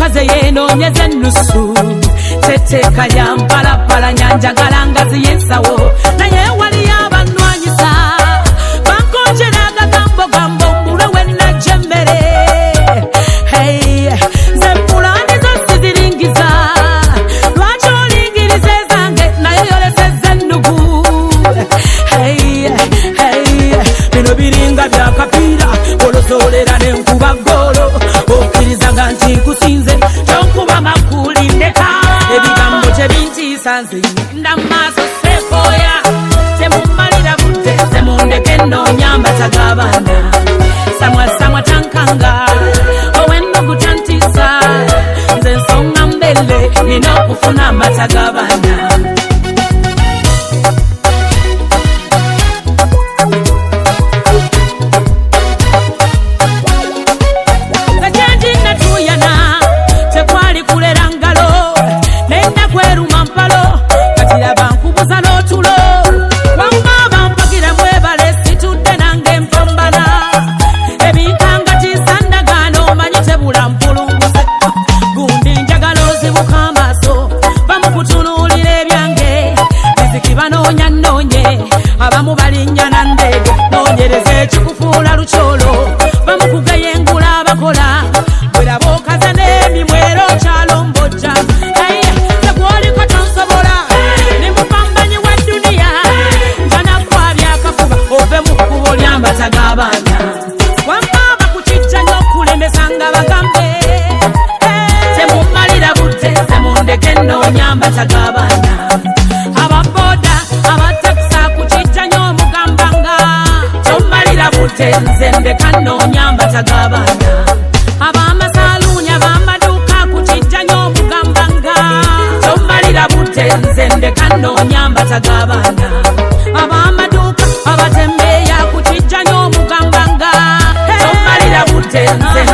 amaze yenoonyeza ennusu tetteeka lya mpalapala nyanja galangazi yensawo naye waliyo abannwanyisa bankonjera agagambogambo mbulwe wennajja emmere nze mpulani zo siziringiza lwaki olingiriza ezange naye yolesezza ennugu bino biringa byakapiira olozoolera nenkuba ggoolo okkirizanga nti nkusinze kyonkuba makulindeka ebigambo tebintiisa nze ngenda mu maaso seekooya temumalira budde temundeke nnoonya mbataga abaana samwasamwa tankanga ow'ennugu tantiisa nze nsonga mbelle nina okufuna mbataga abaana abamu balinnyana ndeege noonyereza ekikufuula lukyolo bamukugayengula abakola bweraba okaza n'emimwero kyalombojja tegwoliko tonsobola ne mupambanyi wa dduniya njanakwabya akafuba ove mu kkubo lyambataga abaana wamma bakukijja n'okulemesanga bagambe temumalira budde temundeke nnoonya mbataga abaana ababoda nze ndeka nnoonya mbataga abaana ab'amasaaluunya b'amaduuka kukijja ny'omugambanga tommalira budde nze ndeka nnoonya mbataga abaana ab'amaduuka abatembeeya kukijja ny'omugambanga tommalira budde nze